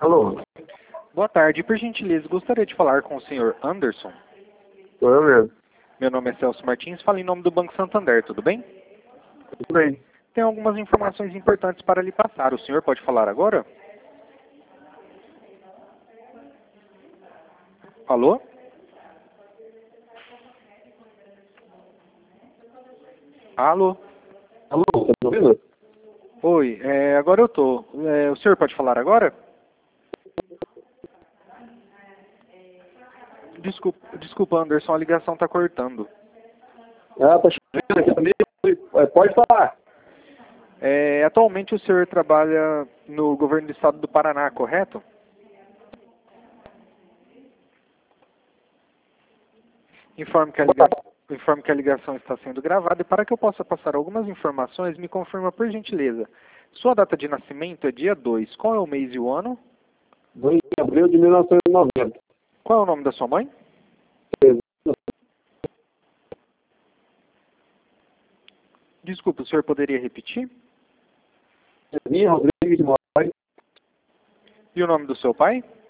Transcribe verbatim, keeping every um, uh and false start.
Alô? Boa tarde. Por gentileza, gostaria de falar com o senhor Anderson. Sou eu mesmo. Meu nome é Celso Martins, falo em nome do Banco Santander, tudo bem? Tudo bem. Tenho algumas informações importantes para lhe passar. O senhor pode falar agora? Alô? Alô? Alô, tá me ouvindo? Oi, é, agora eu tô. É, o senhor pode falar agora? Desculpa, desculpa, Anderson, a ligação está cortando. Ah, tá chovendo aqui também. É, pode falar. É, atualmente o senhor trabalha no governo do estado do Paraná, correto? Informe que, a liga... Informe que a ligação está sendo gravada e para que eu possa passar algumas informações, me confirma por gentileza. Sua data de nascimento é dia dois. Qual é o mês e o ano? dois de abril de mil novecentos e noventa. Qual é o nome da sua mãe? Desculpa, o senhor poderia repetir? Cezinha Rodrigues de Moraes. E o nome do seu pai?